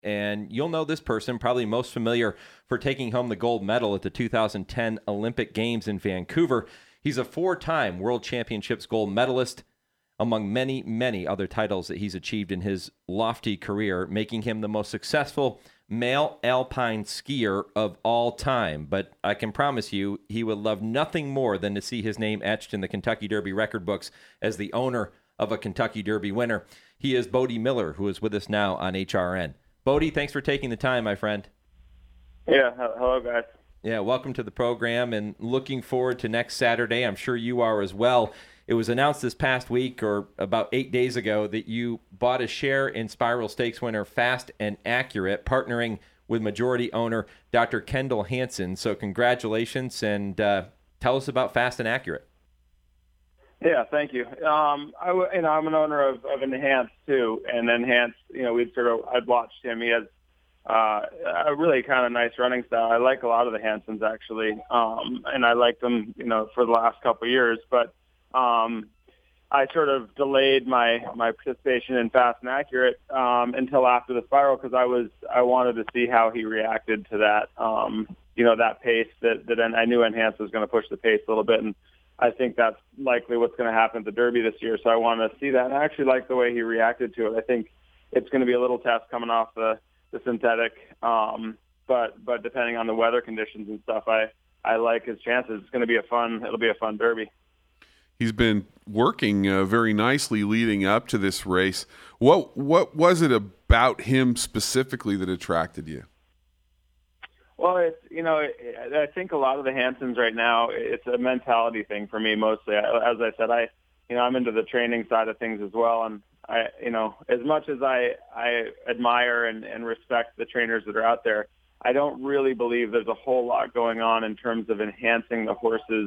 And you'll know this person, probably most familiar for taking home the gold medal at the 2010 Olympic Games in Vancouver. He's a 4-time World Championships gold medalist, among many, many other titles that he's achieved in his lofty career, making him the most successful male alpine skier of all time. But I can promise you, he would love nothing more than to see his name etched in the Kentucky Derby record books as the owner of a Kentucky Derby winner. He is Bode Miller, who is with us now on HRN. Bode, thanks for taking the time, my friend. Yeah, hello, guys. Yeah, welcome to the program, and looking forward to next Saturday. I'm sure you are as well. It was announced this past week, or about 8 days ago, that you bought a share in Spiral Stakes winner Fast and Accurate, partnering with majority owner Dr. Kendall Hansen. So congratulations, and tell us about Fast and Accurate. Yeah, thank you. I'm an owner of Enhance too, and Enhance, I'd watched him. He has a really kind of nice running style. I like a lot of the Hansens actually, and I liked them, for the last couple of years. But I sort of delayed my participation in Fast and Accurate until after the Spiral because I wanted to see how he reacted to that, that pace that I knew Enhance was going to push the pace a little bit, and I think that's likely what's going to happen at the Derby this year. So I want to see that. And I actually like the way he reacted to it. I think it's going to be a little test coming off the synthetic, but depending on the weather conditions and stuff, I like his chances. It's going to be it'll be a fun Derby. He's been working very nicely leading up to this race. What was it about him specifically that attracted you? Well, I think a lot of the Hansens right now, it's a mentality thing for me mostly. As I said, I'm into the training side of things as well, and as much as I admire and respect the trainers that are out there, I don't really believe there's a whole lot going on in terms of enhancing the horse's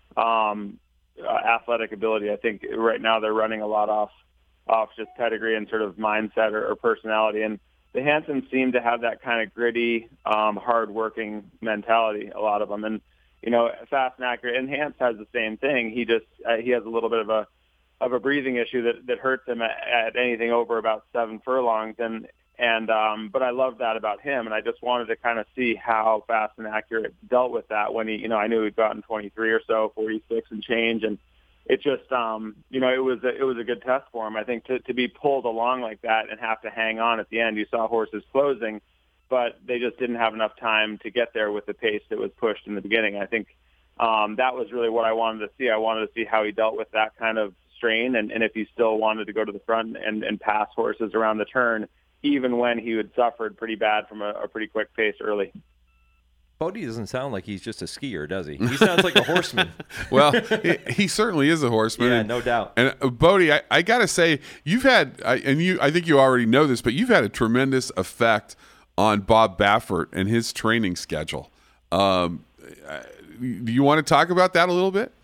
athletic ability. I think right now they're running a lot off just pedigree and sort of mindset or personality, and the Hansens seem to have that kind of gritty, hard-working mentality, a lot of them. And, Fast and Accurate, Enhance has the same thing. He has a little bit of a breathing issue that hurts him at anything over about 7 furlongs. But I love that about him, and I just wanted to kind of see how Fast and Accurate dealt with that when I knew he'd gotten 23 or so, 46 and change, and it just, it was a good test for him. I think to be pulled along like that and have to hang on at the end. You saw horses closing, but they just didn't have enough time to get there with the pace that was pushed in the beginning. I think that was really what I wanted to see. I wanted to see how he dealt with that kind of strain, and if he still wanted to go to the front and pass horses around the turn, even when he had suffered pretty bad from a pretty quick pace early. Bode doesn't sound like he's just a skier, does he? He sounds like a horseman. Well, he certainly is a horseman. Yeah, no doubt. And Bode, I got to say, you've had, I think you already know this, but you've had a tremendous effect on Bob Baffert and his training schedule. Do you want to talk about that a little bit?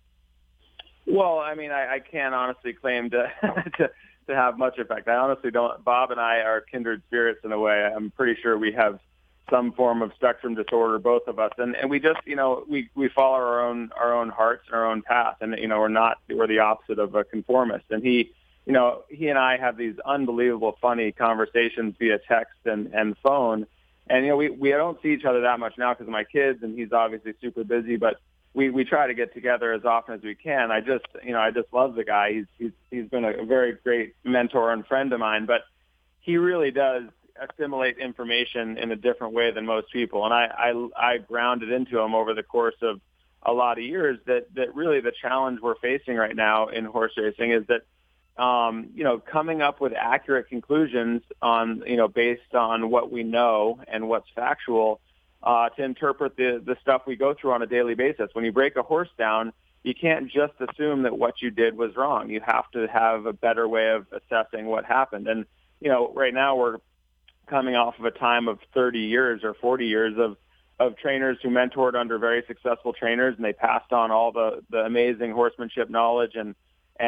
Well, I mean, I can't honestly claim to to have much effect. I honestly don't. Bob and I are kindred spirits in a way. I'm pretty sure we have some form of spectrum disorder, both of us, and we just we follow our own hearts and our own path, and we're the opposite of a conformist. And he and I have these unbelievable funny conversations via text and phone, and we don't see each other that much now because of my kids, and he's obviously super busy, but we try to get together as often as we can. I just love the guy. He's been a very great mentor and friend of mine, but he really does assimilate information in a different way than most people. And I grounded into him over the course of a lot of years that really the challenge we're facing right now in horse racing is that, coming up with accurate conclusions on, based on what we know and what's factual, to interpret the stuff we go through on a daily basis. When you break a horse down, you can't just assume that what you did was wrong. You have to have a better way of assessing what happened. And, right now we're coming off of a time of 30 years or 40 years of trainers who mentored under very successful trainers, and they passed on all the amazing horsemanship knowledge and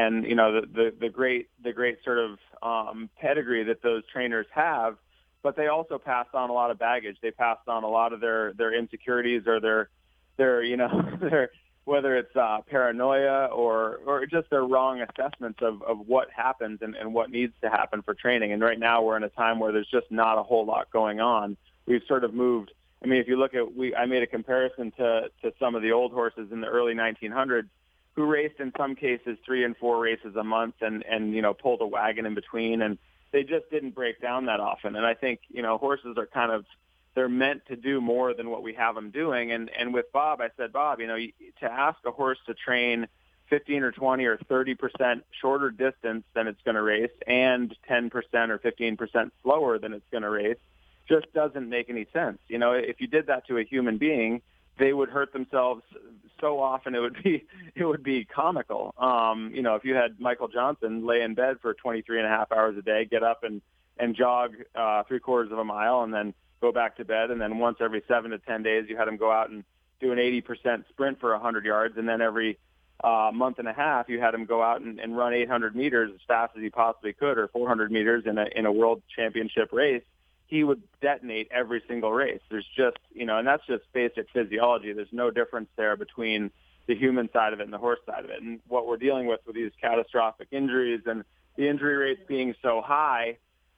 the great sort of pedigree that those trainers have. But they also passed on a lot of baggage. They passed on a lot of their insecurities or their whether it's paranoia or just their wrong assessments of what happens and what needs to happen for training. And right now we're in a time where there's just not a whole lot going on. We've sort of moved. I mean, if you look at, I made a comparison to some of the old horses in the early 1900s who raced in some cases 3 and 4 races a month and pulled a wagon in between, and they just didn't break down that often. And I think, horses are they're meant to do more than what we have them doing. And with Bob, I said, Bob, to ask a horse to train 15 or 20 or 30% shorter distance than it's going to race and 10% or 15% slower than it's going to race just doesn't make any sense. If you did that to a human being, they would hurt themselves so often it would be comical. If you had Michael Johnson lay in bed for 23 and a half hours a day, get up and jog 3/4 of a mile and then go back to bed, and then once every 7 to 10 days you had him go out and do an 80% sprint for 100 yards, and then every month and a half you had him go out and run 800 meters as fast as he possibly could, or 400 meters in a world championship race, he would detonate every single race. There's just, and that's just basic physiology. There's no difference there between the human side of it and the horse side of it. And what we're dealing with these catastrophic injuries and the injury rates being so high,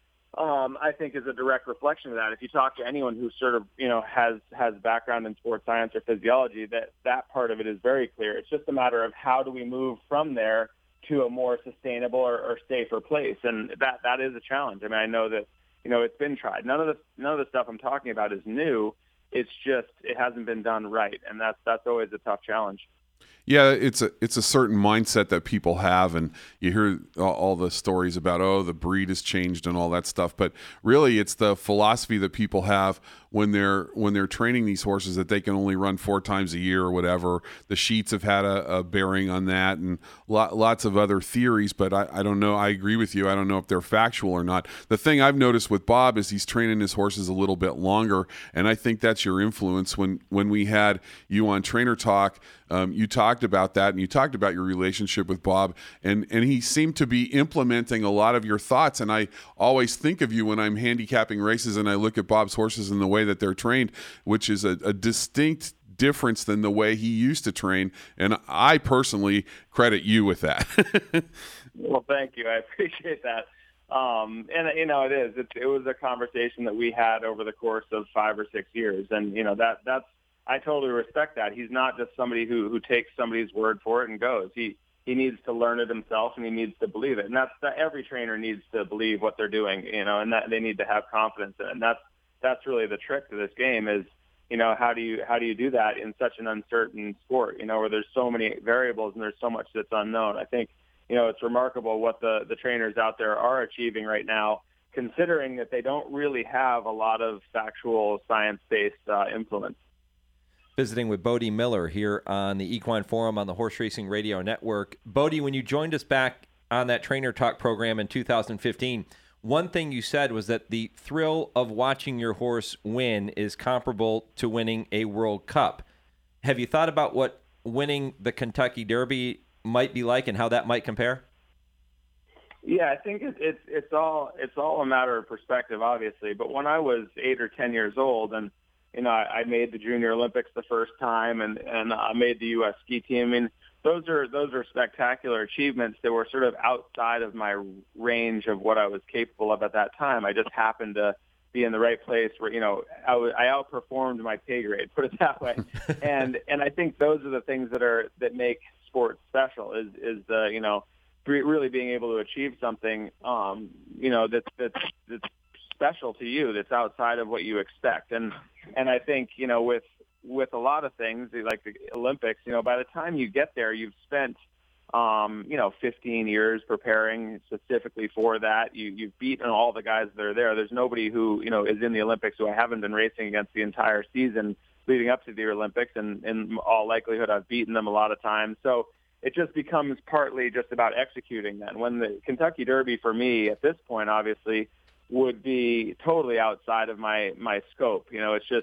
I think is a direct reflection of that. If you talk to anyone who sort of, has background in sports science or physiology, that part of it is very clear. It's just a matter of how do we move from there to a more sustainable or safer place. And that is a challenge. I mean, I know that, it's been tried. None of the stuff I'm talking about is new. It's just it hasn't been done right, and that's always a tough challenge. Yeah, it's a certain mindset that people have, and you hear all the stories about, the breed has changed and all that stuff. But really, it's the philosophy that people have when they're training these horses that they can only run 4 times a year or whatever. The sheets have had a bearing on that, and lots of other theories. But I don't know. I agree with you. I don't know if they're factual or not. The thing I've noticed with Bob is he's training his horses a little bit longer, and I think that's your influence. When we had you on Trainer Talk, you talked about that, and you talked about your relationship with Bob, and he seemed to be implementing a lot of your thoughts. And I always think of you when I'm handicapping races and I look at Bob's horses and the way that they're trained, which is a distinct difference than the way he used to train. And I personally credit you with that. Well, thank you. I appreciate that. And it was a conversation that we had over the course of 5 or 6 years. And, that's, I totally respect that. He's not just somebody who takes somebody's word for it and goes. He needs to learn it himself, and he needs to believe it. And every trainer needs to believe what they're doing, and that they need to have confidence in it. And that's really the trick to this game is, how do you do that in such an uncertain sport, where there's so many variables and there's so much that's unknown. I think, it's remarkable what the trainers out there are achieving right now, considering that they don't really have a lot of factual science-based influence. Visiting with Bodie Miller here on the Equine Forum on the Horse Racing Radio Network. Bodie, when you joined us back on that Trainer Talk program in 2015, one thing you said was that the thrill of watching your horse win is comparable to winning a World Cup. Have you thought about what winning the Kentucky Derby might be like and how that might compare? Yeah, I think it's all a matter of perspective, obviously. But when I was 8 or 10 years old, and I made the Junior Olympics the first time, and I made the U.S. ski team. I mean, those are spectacular achievements that were sort of outside of my range of what I was capable of at that time. I just happened to be in the right place where I outperformed my pay grade, put it that way. and I think those are the things that make sports special is the really being able to achieve something that's special to you, that's outside of what you expect. And I think, with a lot of things like the Olympics, by the time you get there, you've spent, 15 years preparing specifically for that. You've beaten all the guys that are there. There's nobody who, is in the Olympics who I haven't been racing against the entire season leading up to the Olympics. And in all likelihood, I've beaten them a lot of times. So it just becomes partly just about executing then. When the Kentucky Derby for me at this point, obviously, would be totally outside of my scope. It's just,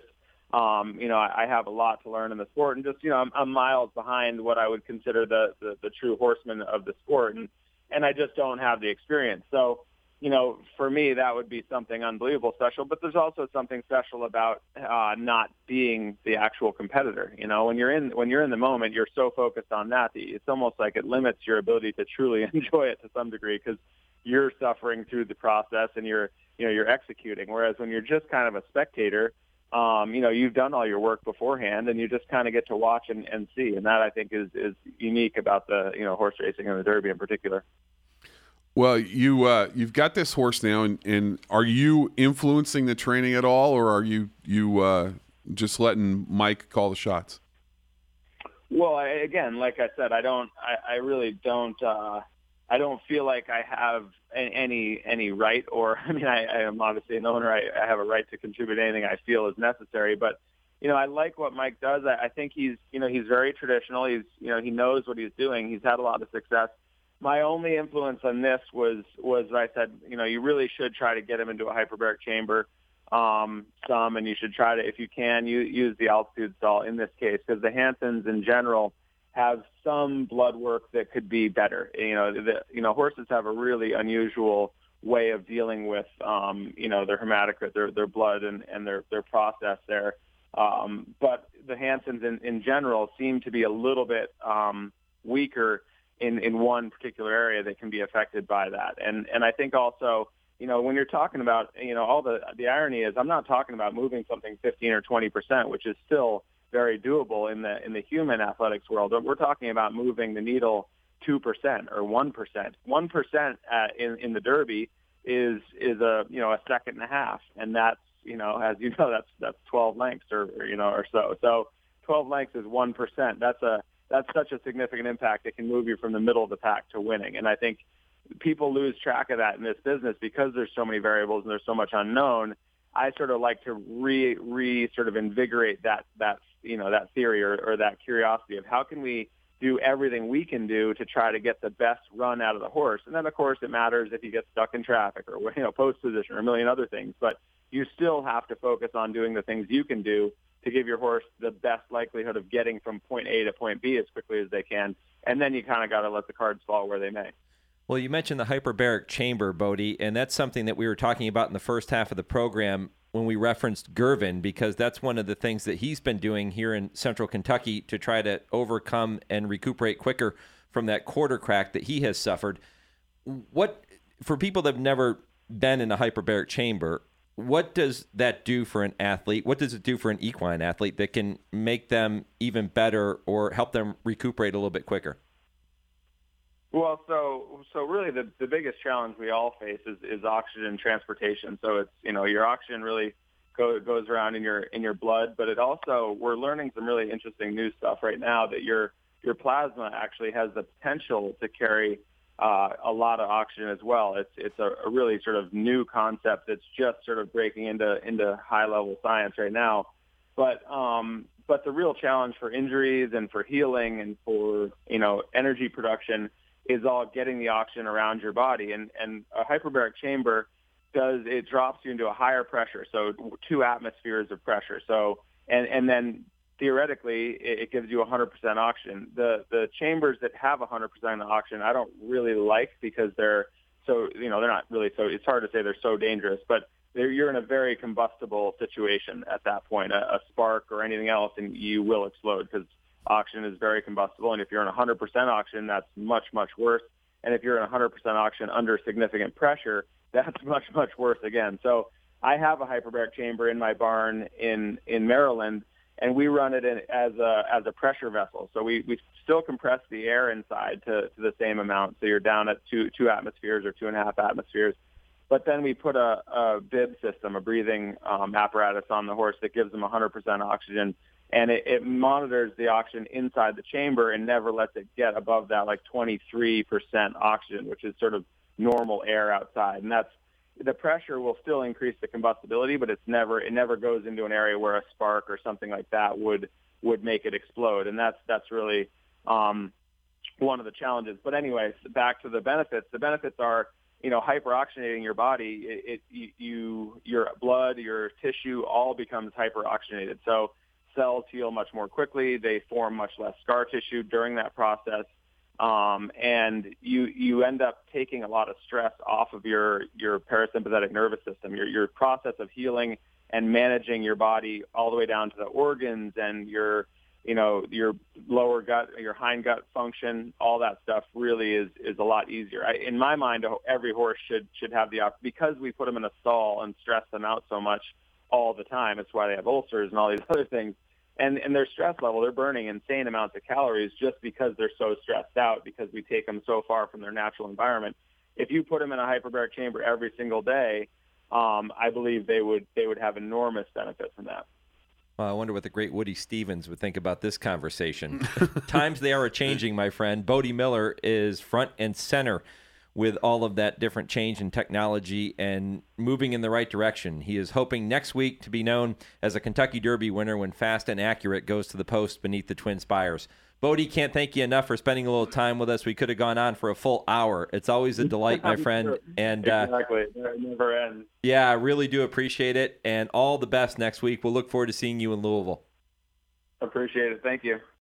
I have a lot to learn in the sport, and just, I'm miles behind what I would consider the true horsemen of the sport. And I just don't have the experience. So, for me, that would be something unbelievable special. But there's also something special about not being the actual competitor. When you're in the moment, you're so focused on that it's almost like it limits your ability to truly enjoy it to some degree, because you're suffering through the process and you're executing. Whereas when you're just kind of a spectator, you've done all your work beforehand and you just kind of get to watch and see. And that, I think, is unique about the horse racing and the Derby in particular. Well, you've got this horse now, and are you influencing the training at all, or are you just letting Mike call the shots? Well, again, like I said, I really don't. I don't feel like I have any right, or I am obviously an owner. I have a right to contribute anything I feel is necessary. But I like what Mike does. I think he's very traditional. He knows what he's doing. He's had a lot of success. My only influence on this was I said, you really should try to get him into a hyperbaric chamber, and you should try to, if you can, use the altitude stall in this case, because the Hansons in general have some blood work that could be better. Horses have a really unusual way of dealing with, their hematocrit, their blood and their process there. But the Hansons in general seem to be a little bit weaker in one particular area that can be affected by that. And I think also, when you're talking about, all the irony is I'm not talking about moving something 15 or 20%, which is still very doable in the human athletics world. But we're talking about moving the needle 2% or 1%. 1% in the Derby is a second and a half. And that's, that's 12 lengths or so. So 12 lengths is 1%. That's such a significant impact. It can move you from the middle of the pack to winning. And I think people lose track of that in this business because there's so many variables and there's so much unknown. I sort of like to sort of invigorate that theory or that curiosity of how can we do everything we can do to try to get the best run out of the horse. And then, of course, it matters if he gets stuck in traffic or, post position or a million other things. But you still have to focus on doing the things you can do to give your horse the best likelihood of getting from point A to point B as quickly as they can. And then you kind of got to let the cards fall where they may. Well, you mentioned the hyperbaric chamber, Bodie, and that's something that we were talking about in the first half of the program when we referenced Girvin, because that's one of the things that he's been doing here in Central Kentucky to try to overcome and recuperate quicker from that quarter crack that he has suffered. What, for people that have never been in a hyperbaric chamber, what does that do for an athlete? What does it do for an equine athlete that can make them even better or help them recuperate a little bit quicker? Well, so really the biggest challenge we all face is oxygen transportation. So it's, your oxygen really goes around in your blood, but it also, we're learning some really interesting new stuff right now that your plasma actually has the potential to carry a lot of oxygen as well. It's a really sort of new concept that's just sort of breaking into high level science right now. But the real challenge for injuries and for healing and for, energy production is all getting the oxygen around your body. And a hyperbaric chamber it drops you into a higher pressure. So 2 atmospheres of pressure. So, and then theoretically it gives you 100% oxygen. The chambers that have 100% oxygen, I don't really like because they're not really so, it's hard to say they're so dangerous, but you're in a very combustible situation at that point, a spark or anything else, and you will explode because oxygen is very combustible. And if you're in 100% oxygen, that's much, much worse. And if you're in 100% oxygen under significant pressure, that's much, much worse again. So I have a hyperbaric chamber in my barn in Maryland, and we run it as a pressure vessel. So we still compress the air inside to the same amount. So you're down at 2 atmospheres or 2.5 atmospheres. But then we put a bib system, a breathing apparatus on the horse that gives them 100% oxygen. And it monitors the oxygen inside the chamber and never lets it get above that 23% oxygen, which is sort of normal air outside. And that's, the pressure will still increase the combustibility, but it never goes into an area where a spark or something like that would make it explode. And that's really one of the challenges. But anyways, back to the benefits. The benefits are, hyperoxygenating your body. Your blood, your tissue all becomes hyperoxygenated. So cells heal much more quickly. They form much less scar tissue during that process. and you end up taking a lot of stress off of your parasympathetic nervous system, your process of healing and managing your body all the way down to the organs and your lower gut, your hind gut function. All that stuff really is a lot easier. In my mind, every horse should have the opportunity, because we put them in a stall and stress them out so much all the time. It's why they have ulcers and all these other things. And their stress level, they're burning insane amounts of calories just because they're so stressed out, because we take them so far from their natural environment. If you put them in a hyperbaric chamber every single day, I believe they would have enormous benefit from that. Well, I wonder what the great Woody Stevens would think about this conversation. Times they are changing, my friend. Bode Miller is front and center with all of that different change in technology and moving in the right direction. He is hoping next week to be known as a Kentucky Derby winner when Fast and Accurate goes to the post beneath the Twin Spires. Bode, can't thank you enough for spending a little time with us. We could have gone on for a full hour. It's always a delight, my friend. And exactly. It never ends. Yeah, I really do appreciate it. And all the best next week. We'll look forward to seeing you in Louisville. Appreciate it. Thank you.